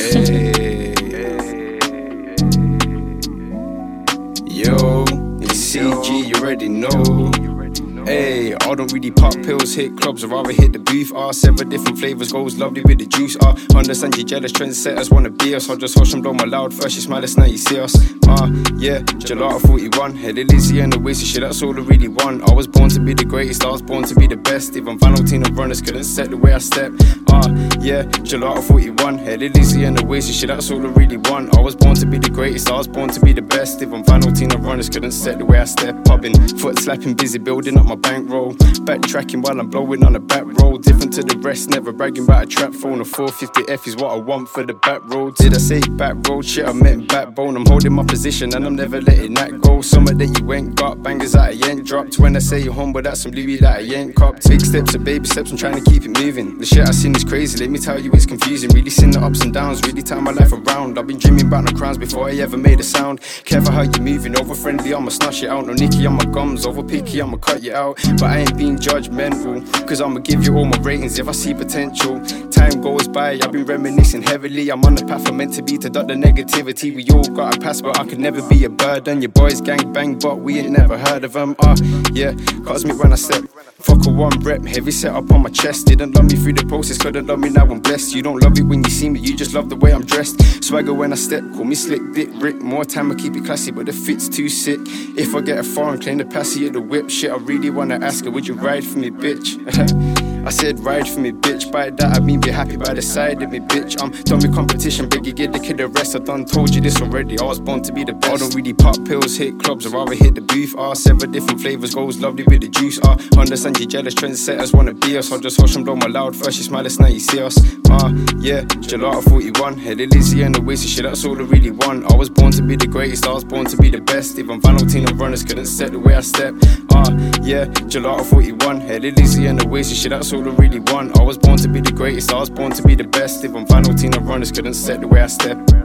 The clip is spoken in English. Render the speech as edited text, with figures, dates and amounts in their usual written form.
Hey. Yo, it's CG, you already know. Hey, I don't really pop pills, hit clubs, or rather hit the booth. Seven different flavors, goes lovely with the juice. Understand you jealous, trendsetters wanna be us. I just hush them, blow my loud first, you smile us, now you see us. Yeah, Gelato 41, headed Lizzie and the Wizzy, shit, that's all I really want. I was born to be the greatest, I was born to be the best. Even Valentino runners couldn't set the way I step. Yeah, Gelato 41, headed Lizzie and the Wizzy, shit, that's all I really want. I was born to be the greatest, I was born to be the best. Even Valentino runners couldn't set the way I step. Popping, foot slapping, busy building up my bankroll. Backtracking while I'm blowing on a back road. Different to the rest, never bragging about a trap phone. A 450F is what I want for the back road. Did I say back road? Shit, I meant backbone. I'm holding my position and I'm never letting that go. Summer that you ain't got, bangers that I ain't dropped. When I say you're humble, that's some Louis that I ain't copped. Big steps and baby steps, I'm trying to keep it moving. The shit I seen is crazy, let me tell you it's confusing. Really seen the ups and downs, really turn my life around. I've been dreaming about the crowns before I ever made a sound. Careful how you moving, over friendly, I'ma snush it out. No Nicky on my gums, over picky, I'ma cut you out. But I ain't being judgmental, cause I'ma give you all my ratings if I see potential. Time goes by, I've been reminiscing heavily. I'm on the path I'm meant to be to duck the negativity. We all got a past, but I could never be a burden. Your boys gang bang, but we ain't never heard of them. Yeah, cause me when I step. Fuck a one rep, heavy set up on my chest. Didn't love me through the process, couldn't love me, now I'm blessed. You don't love it when you see me, you just love the way I'm dressed. Swagger when I step, call me slick dick Rick. More time I keep it classy, but the fit's too sick. If I get a foreign, claim the passy of the whip. Shit, I really wanna ask her, would you ride for me, bitch? I said ride for me, bitch. By that I mean be happy by the side of me, bitch. I'm done with competition, beg you give the kid a rest. I done told you this already, I was born to be the best. I don't really pop pills, hit clubs, or rather hit the booth. Seven different flavors, goes lovely with the juice. Understand you jealous, trendsetters wanna be us. I just hush them, blow my loud first, you smile us, now you see us. Yeah, Gelato 41, headed Lizzie and the Wizzy, shit, that's all I really want. I was born to be the greatest, I was born to be the best. Even Valentino runners couldn't set the way I step. Yeah, Gelato 41, headed Lizzie and the Wizzy, shit, that's all I really want. I was born to be the greatest, I was born to be the best. Even Valentino runners couldn't set the way I step.